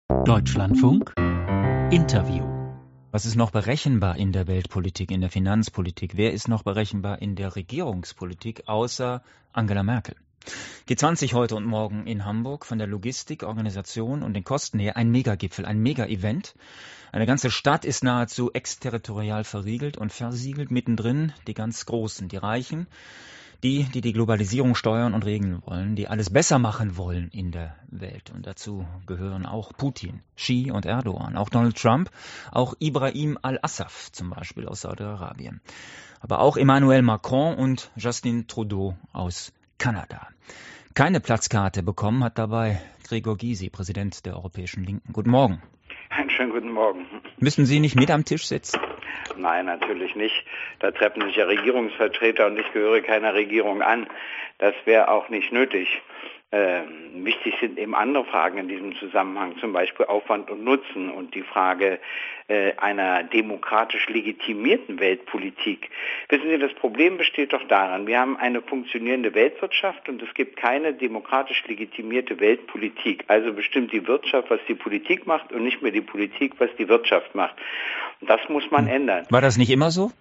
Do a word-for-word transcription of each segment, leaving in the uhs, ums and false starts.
Deutschlandfunk Interview. Was ist noch berechenbar in der Weltpolitik, in der Finanzpolitik? Wer ist noch berechenbar in der Regierungspolitik außer Angela Merkel? G zwanzig heute und morgen in Hamburg, von der Logistik, Organisation und den Kosten her ein Megagipfel, ein Mega-Event. Eine ganze Stadt ist nahezu exterritorial verriegelt und versiegelt. Mittendrin die ganz Großen, die Reichen, die, die die Globalisierung steuern und regeln wollen, die alles besser machen wollen in der Welt. Und dazu gehören auch Putin, Xi und Erdogan, auch Donald Trump, auch Ibrahim al-Assaf zum Beispiel aus Saudi-Arabien. Aber auch Emmanuel Macron und Justin Trudeau aus Kanada. Keine Platzkarte bekommen hat dabei Gregor Gysi, Präsident der Europäischen Linken. Guten Morgen. Einen schönen guten Morgen. Müssen Sie nicht mit am Tisch sitzen? Nein, natürlich nicht. Da treffen sich ja Regierungsvertreter und ich gehöre keiner Regierung an. Das wäre auch nicht nötig. Ähm, wichtig sind eben andere Fragen in diesem Zusammenhang, zum Beispiel Aufwand und Nutzen und die Frage äh, einer demokratisch legitimierten Weltpolitik. Wissen Sie, das Problem besteht doch daran, wir haben eine funktionierende Weltwirtschaft und es gibt keine demokratisch legitimierte Weltpolitik. Also bestimmt die Wirtschaft, was die Politik macht und nicht mehr die Politik, was die Wirtschaft macht. Und das muss man ändern. War das nicht immer so?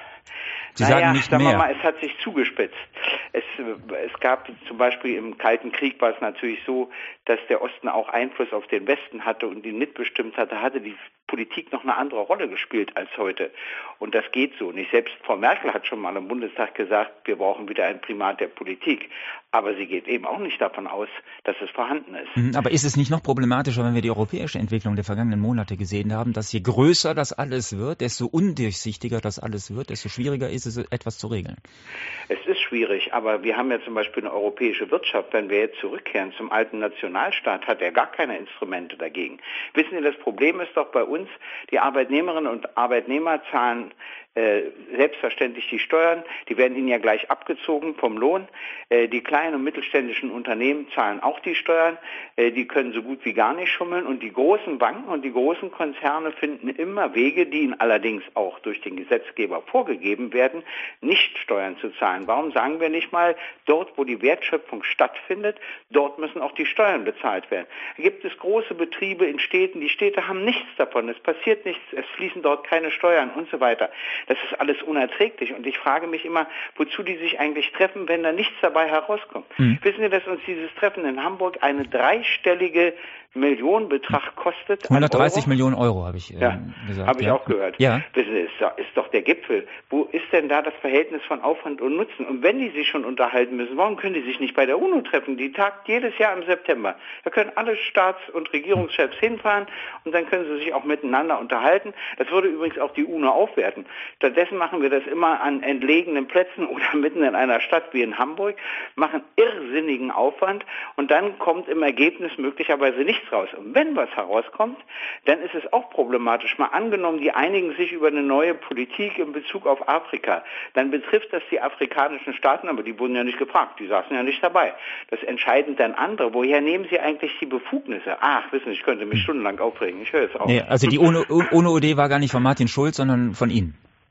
Sie naja, sagen nicht sagen mehr. wir mal, es hat sich zugespitzt. Es, es gab zum Beispiel im Kalten Krieg war es natürlich so, dass der Osten auch Einfluss auf den Westen hatte und ihn mitbestimmt hatte, hatte die Politik noch eine andere Rolle gespielt als heute. Und das geht so nicht. Selbst Frau Merkel hat schon mal im Bundestag gesagt, wir brauchen wieder ein Primat der Politik. Aber sie geht eben auch nicht davon aus, dass es vorhanden ist. Aber ist es nicht noch problematischer, wenn wir die europäische Entwicklung der vergangenen Monate gesehen haben, dass je größer das alles wird, desto undurchsichtiger das alles wird, desto schwieriger ist es, etwas zu regeln? Es ist schwierig, aber wir haben ja zum Beispiel eine europäische Wirtschaft. Wenn wir jetzt zurückkehren zum alten Nationalstaat, hat er gar keine Instrumente dagegen. Wissen Sie, das Problem ist doch bei uns, die Arbeitnehmerinnen und Arbeitnehmer zahlen äh, selbstverständlich die Steuern, die werden ihnen ja gleich abgezogen vom Lohn. Äh, die kleinen und mittelständischen Unternehmen zahlen auch die Steuern, äh, die können so gut wie gar nicht schummeln und die großen Banken und die großen Konzerne finden immer Wege, die ihnen allerdings auch durch den Gesetzgeber vorgegeben werden, nicht Steuern zu zahlen. Warum sagen wir nicht mal, dort wo die Wertschöpfung stattfindet, dort müssen auch die Steuern bezahlt werden. Da gibt es große Betriebe in Städten, die Städte haben nichts davon, es passiert nichts, es fließen dort keine Steuern und so weiter. Das ist alles unerträglich und ich frage mich immer, wozu die sich eigentlich treffen, wenn da nichts dabei herauskommt. Mhm. Wissen Sie, dass uns dieses Treffen in Hamburg eine dreistellige Millionenbetrag kostet? hundertdreißig Millionen Euro, habe ich äh, ja, gesagt. Habe ich ja. auch gehört. Ja. Wissen Sie, ist, ist doch der Gipfel. Wo ist denn da das Verhältnis von Aufwand und Nutzen? Und wenn die sich schon unterhalten müssen, warum können die sich nicht bei der UNO treffen? Die tagt jedes Jahr im September. Da können alle Staats- und Regierungschefs hinfahren und dann können sie sich auch miteinander unterhalten. Das würde übrigens auch die UNO aufwerten. Stattdessen machen wir das immer an entlegenen Plätzen oder mitten in einer Stadt wie in Hamburg, machen irrsinnigen Aufwand und dann kommt im Ergebnis möglicherweise nichts raus. Und wenn was herauskommt, dann ist es auch problematisch. Mal angenommen, die einigen sich über eine neue Politik in Bezug auf Afrika. Dann betrifft das die afrikanischen Staaten, aber die wurden ja nicht gefragt, die saßen ja nicht dabei. Das entscheiden dann andere. Woher nehmen sie eigentlich die Befugnisse? Ach, wissen Sie, ich könnte mich stundenlang aufregen. Ich höre jetzt auf. Nee, also die UNO-Idee war gar nicht von Martin Schulz, sondern von Ihnen.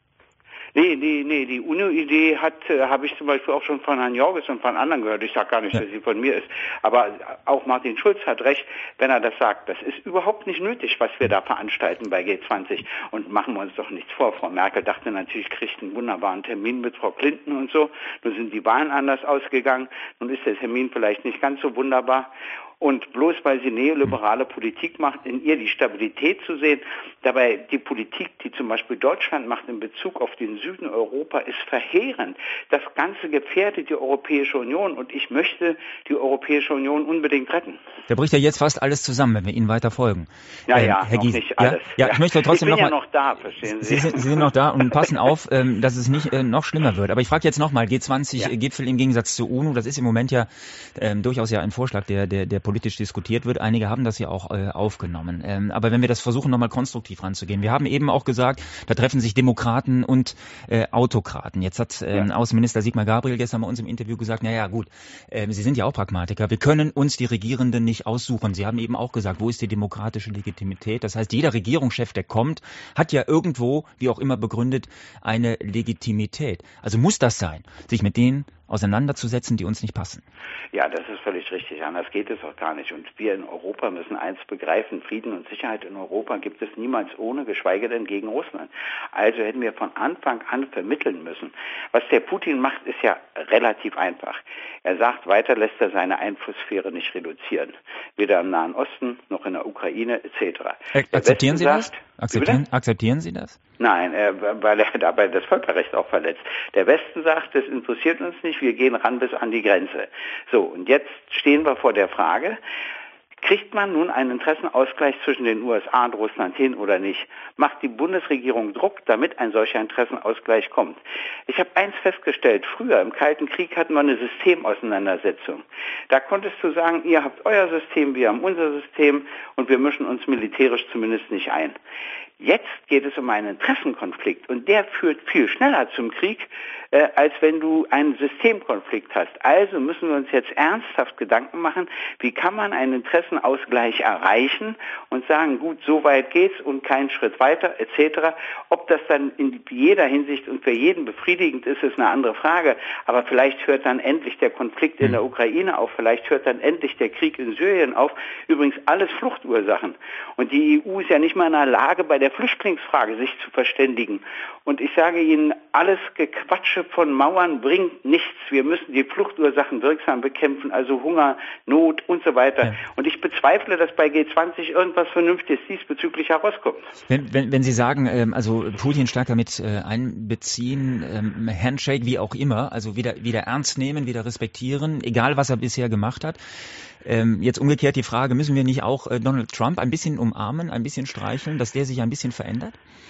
Nee, nee, nee, die UNO-Idee hat, äh, habe ich zum Beispiel auch schon von Herrn Jorges und von anderen gehört. Ich sage gar nicht, ja. dass sie von mir ist. Aber auch Martin Schulz hat recht, wenn er das sagt. Das ist überhaupt nicht nötig, was wir da veranstalten bei G zwanzig. Und machen wir uns doch nichts vor. Frau Merkel dachte natürlich, kriegt einen wunderbaren Termin mit Frau Clinton und so. Nun sind die Wahlen anders ausgegangen. Nun ist der Termin vielleicht nicht ganz so wunderbar. Und bloß weil sie neoliberale Politik macht, in ihr die Stabilität zu sehen, dabei die Politik, die zum Beispiel Deutschland macht in Bezug auf den Süden Europa, ist verheerend. Das Ganze gefährdet die Europäische Union und ich möchte die Europäische Union unbedingt retten. Da bricht ja jetzt fast alles zusammen, wenn wir Ihnen weiter folgen. Ja, ähm, ja, Herr noch Gysi, nicht alles. Ja, ja, ich möchte trotzdem ich bin noch ja mal, noch da, verstehen Sie. Sie sind, Sie sind noch da und passen auf, ähm, dass es nicht äh, noch schlimmer wird. Aber ich frage jetzt nochmal, G zwanzig-Gipfel ja. im Gegensatz zur UNO, das ist im Moment ja ähm, durchaus ja ein Vorschlag, der, der, der politisch diskutiert wird. Einige haben das ja auch äh, aufgenommen. Ähm, aber wenn wir das versuchen, nochmal konstruktiv ranzugehen. Wir haben eben auch gesagt, da treffen sich Demokraten und äh, Autokraten. Jetzt hat ähm, ja. Außenminister Sigmar Gabriel gestern bei uns im Interview gesagt, na ja, gut, äh, Sie sind ja auch Pragmatiker. Wir können uns die Regierenden nicht aussuchen. Sie haben eben auch gesagt, wo ist die demokratische Legitimität? Das heißt, jeder Regierungschef, der kommt, hat ja irgendwo, wie auch immer begründet, eine Legitimität. Also muss das sein, sich mit denen auseinanderzusetzen, die uns nicht passen. Ja, das ist völlig richtig. Anders geht es auch gar nicht. Und wir in Europa müssen eins begreifen: Frieden und Sicherheit in Europa gibt es niemals ohne, geschweige denn gegen Russland. Also hätten wir von Anfang an vermitteln müssen. Was der Putin macht, ist ja relativ einfach. Er sagt, weiter lässt er seine Einflusssphäre nicht reduzieren. Weder im Nahen Osten noch in der Ukraine et cetera. Akzeptieren Sie das? Akzeptieren, akzeptieren Sie das? Nein, äh, weil er dabei das Völkerrecht auch verletzt. Der Westen sagt, das interessiert uns nicht, wir gehen ran bis an die Grenze. So, und jetzt stehen wir vor der Frage, kriegt man nun einen Interessenausgleich zwischen den U S A und Russland hin oder nicht? Macht die Bundesregierung Druck, damit ein solcher Interessenausgleich kommt? Ich habe eins festgestellt: Früher im Kalten Krieg hatten wir eine Systemauseinandersetzung. Da konntest du sagen, ihr habt euer System, wir haben unser System und wir mischen uns militärisch zumindest nicht ein. Jetzt geht es um einen Interessenkonflikt und der führt viel schneller zum Krieg, äh, als wenn du einen Systemkonflikt hast. Also müssen wir uns jetzt ernsthaft Gedanken machen, wie kann man einen Interessenausgleich erreichen und sagen, gut, so weit geht's und keinen Schritt weiter et cetera. Ob das dann in jeder Hinsicht und für jeden befriedigend ist, ist eine andere Frage. Aber vielleicht hört dann endlich der Konflikt in der Ukraine auf, vielleicht hört dann endlich der Krieg in Syrien auf. Übrigens alles Fluchtursachen. Und die E U ist ja nicht mal in der Lage, bei der der Flüchtlingsfrage sich zu verständigen. Und ich sage Ihnen, alles Gequatsche von Mauern bringt nichts. Wir müssen die Fluchtursachen wirksam bekämpfen, also Hunger, Not und so weiter. Ja. Und ich bezweifle, dass bei G zwanzig irgendwas Vernünftiges diesbezüglich herauskommt. Wenn, wenn, wenn Sie sagen, ähm, also Putin stärker mit äh, einbeziehen, ähm, Handshake, wie auch immer, also wieder, wieder ernst nehmen, wieder respektieren, egal was er bisher gemacht hat. Ähm, jetzt umgekehrt die Frage, müssen wir nicht auch äh, Donald Trump ein bisschen umarmen, ein bisschen streicheln, dass der sich ein bisschen verändert?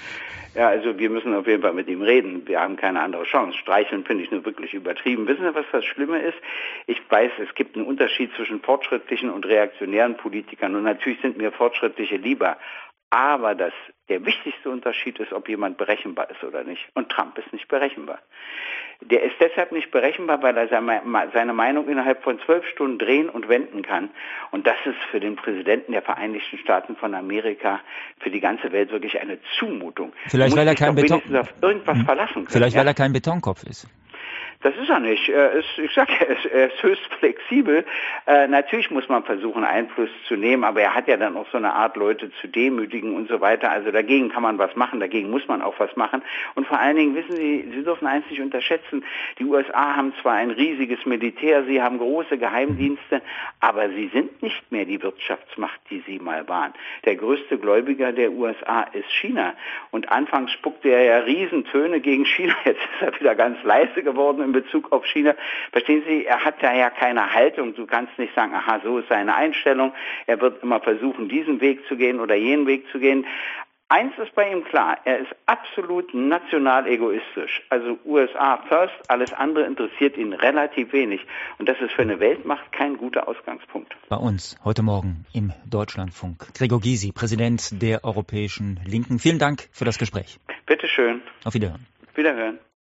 Ja, also wir müssen auf jeden Fall mit ihm reden. Wir haben keine andere Chance. Streicheln finde ich nur wirklich übertrieben. Wissen Sie, was das Schlimme ist? Ich weiß, es gibt einen Unterschied zwischen fortschrittlichen und reaktionären Politikern und natürlich sind mir Fortschrittliche lieber. Aber das, der wichtigste Unterschied ist, ob jemand berechenbar ist oder nicht. Und Trump ist nicht berechenbar. Der ist deshalb nicht berechenbar, weil er seine Meinung innerhalb von zwölf Stunden drehen und wenden kann. Und das ist für den Präsidenten der Vereinigten Staaten von Amerika, für die ganze Welt wirklich eine Zumutung. Vielleicht, weil er kein Beton... auf irgendwas hm. verlassen können. Vielleicht, ja? weil er kein Betonkopf ist. Das ist er nicht. Er ist, ich sage ja, er ist, er ist höchst flexibel. Äh, natürlich muss man versuchen, Einfluss zu nehmen, aber er hat ja dann auch so eine Art, Leute zu demütigen und so weiter. Also dagegen kann man was machen, dagegen muss man auch was machen. Und vor allen Dingen, wissen Sie, Sie dürfen eins nicht unterschätzen, die U S A haben zwar ein riesiges Militär, sie haben große Geheimdienste, aber sie sind nicht mehr die Wirtschaftsmacht, die sie mal waren. Der größte Gläubiger der U S A ist China. Und anfangs spuckte er ja Riesentöne gegen China. Jetzt ist er wieder ganz leise geworden in Bezug auf China. Verstehen Sie, er hat da ja keine Haltung. Du kannst nicht sagen, aha, so ist seine Einstellung. Er wird immer versuchen, diesen Weg zu gehen oder jenen Weg zu gehen. Eins ist bei ihm klar, er ist absolut national egoistisch. Also U S A first, alles andere interessiert ihn relativ wenig. Und das ist für eine Weltmacht kein guter Ausgangspunkt. Bei uns heute Morgen im Deutschlandfunk. Gregor Gysi, Präsident der Europäischen Linken. Vielen Dank für das Gespräch. Bitteschön. Auf Wiederhören. Wiederhören.